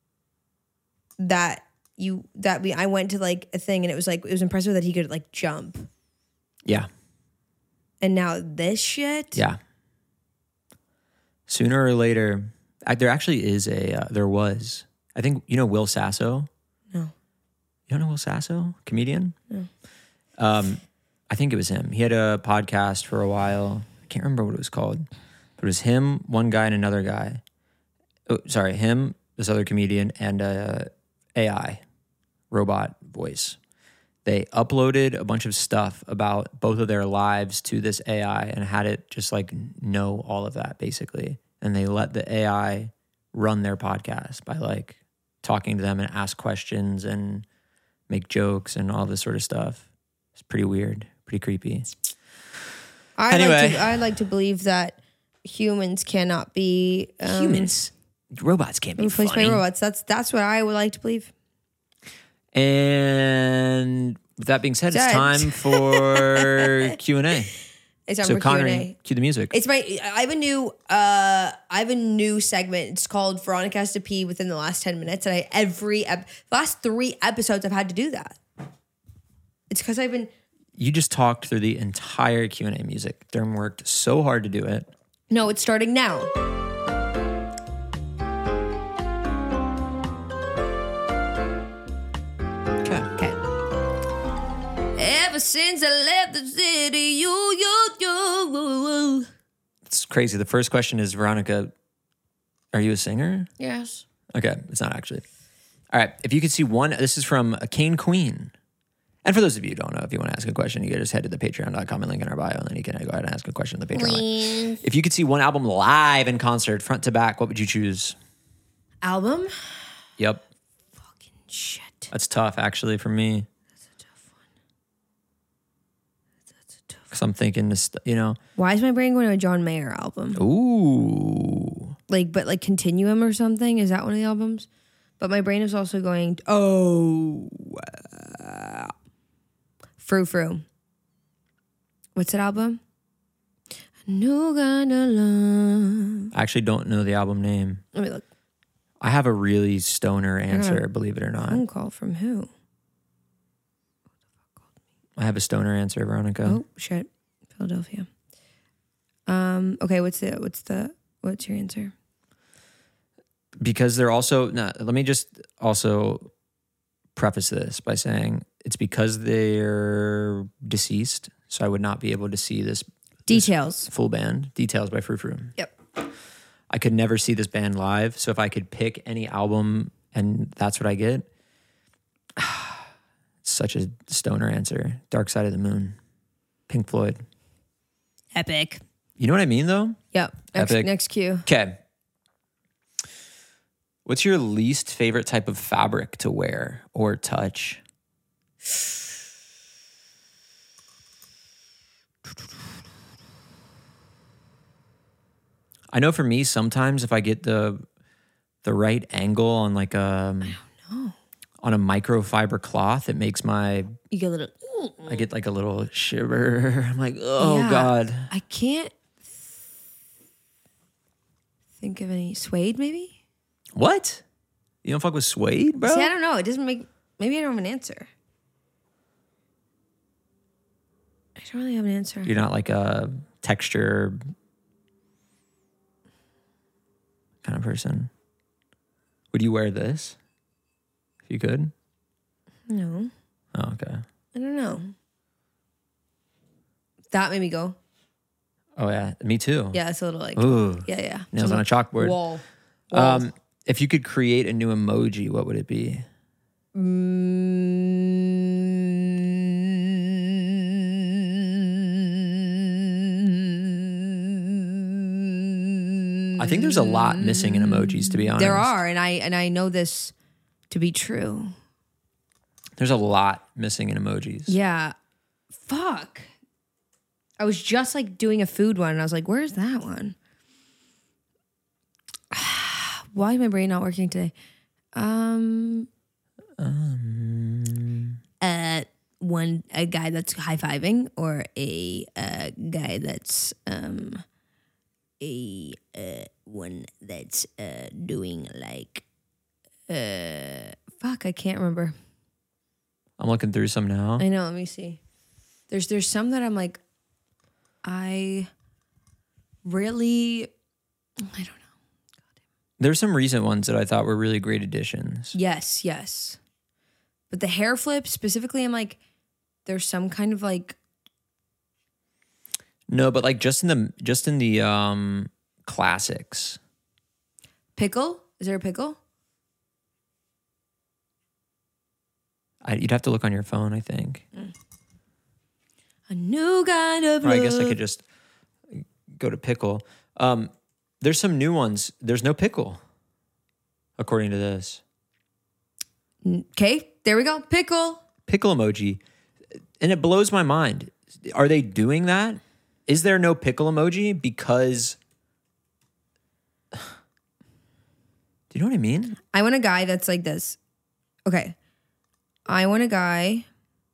I went to like a thing, and it was impressive that he could like jump. Yeah. And now this shit. Yeah. Sooner or later, There actually is there was. I think, you know Will Sasso? No. You don't know Will Sasso? Comedian? No. I think it was him. He had a podcast for a while. I can't remember what it was called. But it was him, one guy, and another guy. Oh, sorry, him, this other comedian, and AI, robot voice. They uploaded a bunch of stuff about both of their lives to this AI and had it just like know all of that, basically. And they let the AI run their podcast by like talking to them and ask questions and make jokes and all this sort of stuff. It's pretty weird, pretty creepy. I like to believe that humans cannot be humans. Robots can't be replaced funny. by robots. That's what I would like to believe. And with that being said, it's time for Q&A. It's time So for Connery, Q&A. cue the music. I have a new segment. It's called Veronica Has to Pee within the last 10 minutes. And the last 3 episodes I've had to do that. It's because I've been... You just talked through the entire Q&A music. Derm worked so hard to do it. No, it's starting now. Okay. Ever since I left the city, you. It's crazy. The first question is, Veronica, are you a singer? Yes. Okay, it's not actually. All right, if you could see one, this is from a Kane Queen. And for those of you who don't know, if you want to ask a question, you can just head to the patreon.com and link in our bio, and then you can go ahead and ask a question on the Patreon link. If you could see one album live in concert, front to back, what would you choose? Album? Yep. Fucking shit. That's tough, actually, for me. That's a tough one. Because I'm thinking this, you know. Why is my brain going to a John Mayer album? Ooh. But Continuum or something? Is that one of the albums? But my brain is also going, Frou Frou. What's that album? No Gonna Love. I actually don't know the album name. Let me look. I have a really stoner answer, believe it or not. Phone call from who? I have a stoner answer, Veronica. Oh shit, Philadelphia. Okay, what's your answer? Because they're also, let me just also preface this by saying it's because they're deceased, so I would not be able to see this Details. Full band. Details by Frou Frou. Yep. I could never see this band live, so if I could pick any album and that's what I get, such a stoner answer. Dark Side of the Moon. Pink Floyd. Epic. You know what I mean, though? Yep. Epic. Next cue. Okay. What's your least favorite type of fabric to wear or touch? I know for me, sometimes if I get the right angle on like on a microfiber cloth, it makes You get a little. I get like a little shiver. I'm like, oh Yeah. God. I can't think of any suede. Maybe. What? You don't fuck with suede, bro? See, I don't know. It doesn't make. Maybe I don't have an answer. I don't really have an answer. You're not like a texture kind of person. Would you wear this if you could? No. Oh, okay. I don't know. That made me go. Oh yeah, me too. Yeah, it's a little like. Ooh. Yeah. Nails on a chalkboard. Wall. If you could create a new emoji, what would it be? I think there's a lot missing in emojis, to be honest. There are, and I know this to be true. There's a lot missing in emojis. Yeah. Fuck. I was just like doing a food one, and I was like, "Where's that one?" Why is my brain not working today? A guy that's high fiving, or a guy that's one that's doing like fuck. I can't remember. I'm looking through some now. I know. Let me see. There's some that I'm like, I don't know. There's some recent ones that I thought were really great additions. Yes, yes. But the hair flip specifically, I'm like, there's some kind of like. No, but like just in the classics. Pickle? Is there a pickle? You'd have to look on your phone, I think. A new kind of Or love. I guess I could just go to pickle. There's some new ones. There's no pickle, according to this. Okay, there we go. Pickle. Pickle emoji. And it blows my mind. Are they doing that? Is there no pickle emoji? Because... Do you know what I mean? I want a guy that's like this. Okay. I want a guy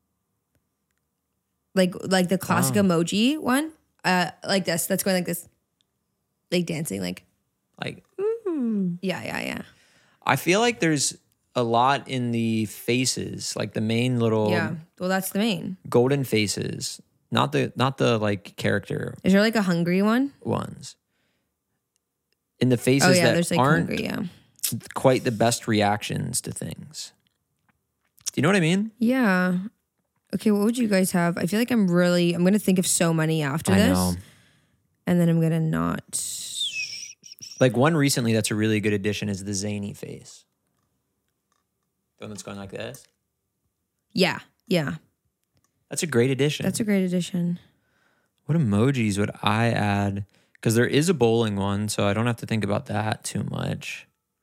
like the classic emoji one. Like this. That's going like this. Like dancing, like ooh. Yeah. I feel like there's a lot in the faces, like the main little Well, that's the main golden faces, not the like character. Is there like a hungry one? Ones in the faces that there's like aren't hungry, quite the best reactions to things. Do you know what I mean? Yeah. Okay, what would you guys have? I feel like I'm going to think of so many after this. I know. And then I'm going to not. Like one recently that's a really good addition is the zany face. The one that's going like this. Yeah. That's a great addition. That's a great addition. What emojis would I add? Because there is a bowling one, so I don't have to think about that too much.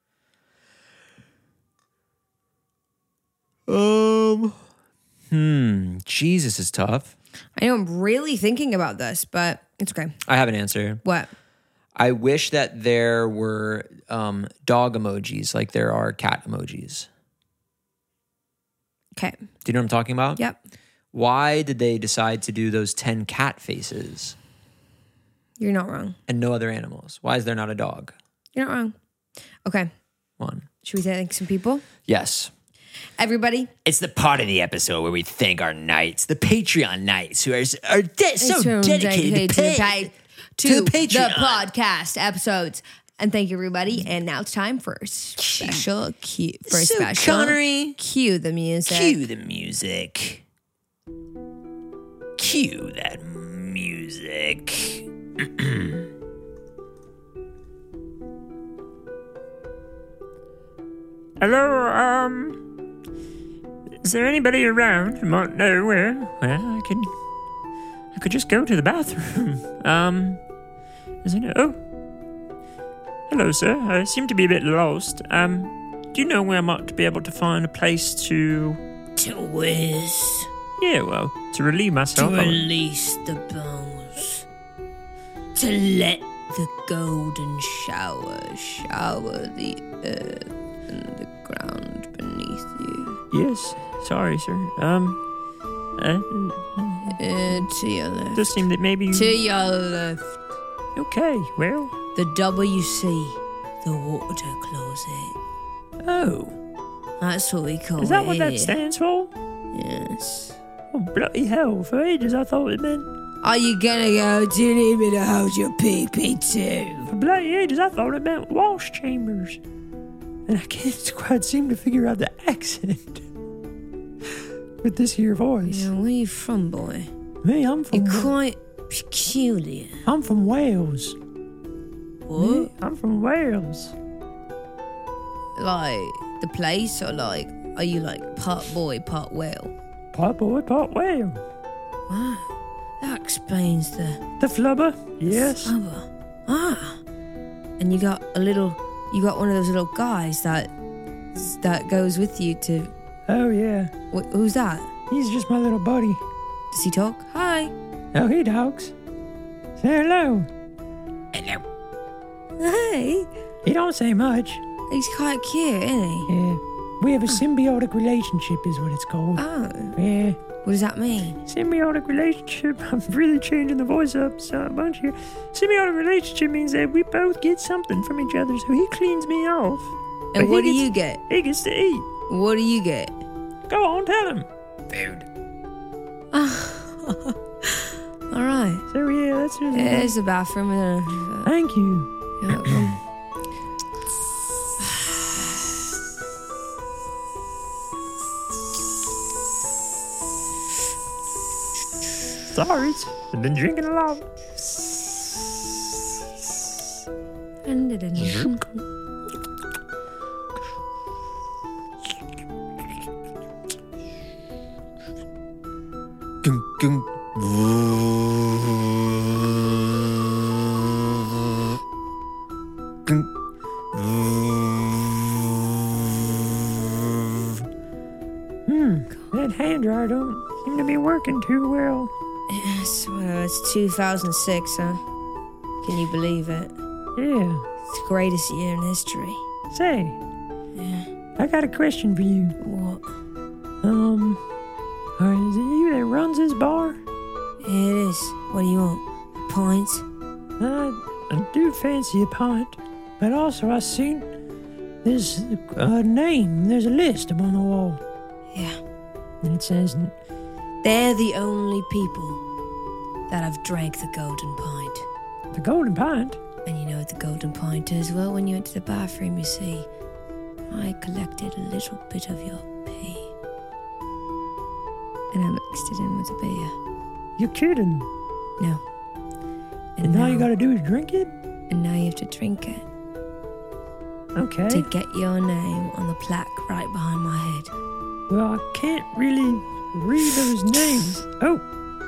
Jesus is tough. I know I'm really thinking about this, but it's okay. I have an answer. What? I wish that there were dog emojis like there are cat emojis. Okay. Do you know what I'm talking about? Yep. Why did they decide to do those 10 cat faces You're not wrong. and no other animals? Why is there not a dog? You're not wrong. Okay. One. Should we thank some people? Yes. Everybody. It's the part of the episode where we thank our knights, the Patreon knights, who are so dedicated to the Patreon. The podcast episodes. And thank you, everybody. And now it's time for a special cue. Connery. Cue the music. Cue the music. Cue that music. Hello, is there anybody around who might know where? Well, I could just go to the bathroom. Is it? Oh, hello, sir. I seem to be a bit lost. Do you know where I might be able to find a place to whiz. Yeah, well, to relieve myself. To release the bones. To let the golden shower the earth and the ground beneath you. Yes, sorry, sir. To your left. Does seem that maybe. To your left. Okay, well. The WC, the water closet. Oh. That's what we call it. Is that what here. that stands for? Yes. Oh, bloody hell. For ages I thought it meant. Are you gonna go? Do you need me to hold your pee-pee too? For bloody ages I thought it meant wash chambers. And I can't quite seem to figure out the accent with this here voice. Yeah, where you from, boy? Me, I'm from... You're quite peculiar. I'm from Wales. What? Me, I'm from Wales. Like, the place, or like, are you like part boy, part whale? Part boy, part whale. Wow, that explains the flubber, yes. Flubber. Ah, and you got one of those little guys that goes with you to. Oh yeah. Who's that? He's just my little buddy. Does he talk? Hi. Oh, he talks. Say hello. Hello. Hey. He don't say much. He's quite cute, isn't he? Yeah. We have a symbiotic relationship is what it's called. Oh. Yeah. What does that mean? Symbiotic relationship. I'm really changing the voice up so a bunch here. Symbiotic relationship means that we both get something from each other, so he cleans me off. And what do you get? He gets to eat. What do you get? Go on, tell him. Food. All right. So yeah, that's just There's the bathroom. Thank you. Yeah, Sorry, I've been drinking a lot. That hand dryer don't seem to be working too well. Yes, well, it's 2006, huh? Can you believe it? Yeah. It's the greatest year in history. Say, I got a question for you. What? Is it you that runs this bar? It is. What do you want? Pints? I do fancy a pint, but also I seen there's a name. There's a list up on the wall. Yeah. And it says, they're the only people that have drank the golden pint. The golden pint? And you know what the golden pint is? Well, when you went to the bathroom, you see, I collected a little bit of your pee. And I mixed it in with the beer. You're kidding. No. And now you gotta do is drink it? And now you have to drink it. Okay. To get your name on the plaque right behind my head. Well, I can't really read those names. Oh.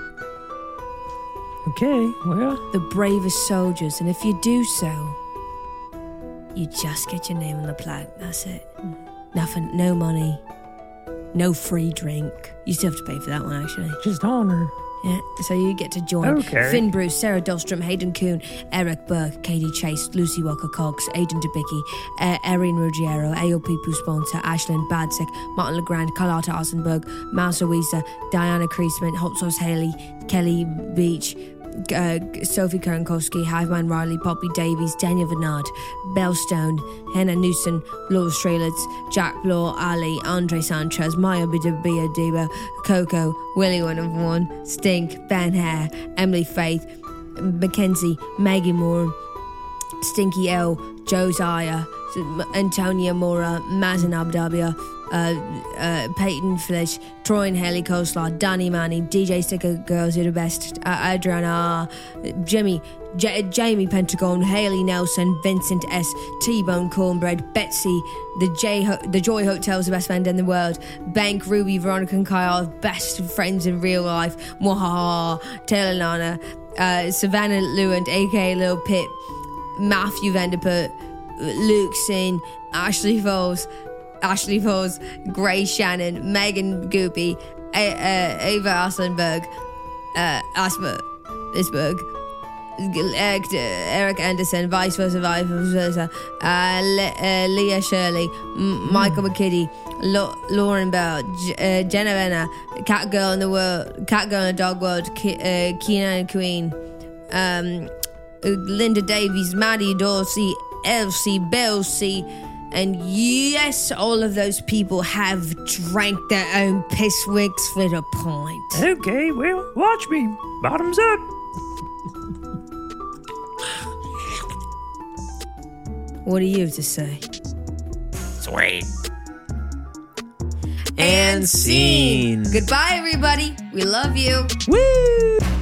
Okay, well. The bravest soldiers, and if you do so, you just get your name on the plaque. That's it. Nothing, no money, no free drink. You still have to pay for that one, actually. Just honor. Yeah, so you get to join Okay. Finn Bruce, Sarah Dahlstrom, Hayden Kuhn, Eric Burke, Katie Chase, Lucy Walker-Cox, Aidan Debicki, Erin Ruggiero, AOP Sponsor, Ashlyn Badsick, Martin Legrand, Carlotta Arsenberg, Mouse Louisa, Diana Kreisman, Hot Sauce Haley, Kelly Beach, Sophie Kurankowski, Hiveman Riley, Poppy Davies, Daniel Vernard, Belle Stone, Hannah Newson, Laura Strelitz, Jack Blaw, Ali, Andre Sanchez, Maya Bidabia Deba, Coco, Willie 101, Stink, Ben Hare, Emily Faith, Mackenzie, Maggie Moore, Stinky L, Josiah, Antonia Mora, Mazen Abdabia, Peyton Flish, Troy and Haley Coleslaw, Danny Manny, DJ Sticker Girls Who the Best, Adriana, Jamie Pentagon, Haley Nelson, Vincent S, T-Bone Cornbread, Betsy, the Joy Hotel's the best band in the world, Bank, Ruby, Veronica and Kyle, best friends in real life, Mwahaha, Taylor Lana, Savannah Lewand, aka Lil Pip, Matthew Vanderput, Luke Sin, Ashley Foles, Grace Shannon, Megan Goopy, Ava Aslenberg, Isberg, Eric Anderson, vice versa, Leah Shirley, Michael McKitty, Lauren Bell, Jenna Venner, Cat Girl in the Dog World, Keenan Queen, Linda Davies, Maddie Dorsey, Elsie, Belsey, and yes, all of those people have drank their own piss wigs for the pint. Okay, well, watch me. Bottoms up. What do you have to say? Sweet. And scene. Goodbye, everybody. We love you. Woo!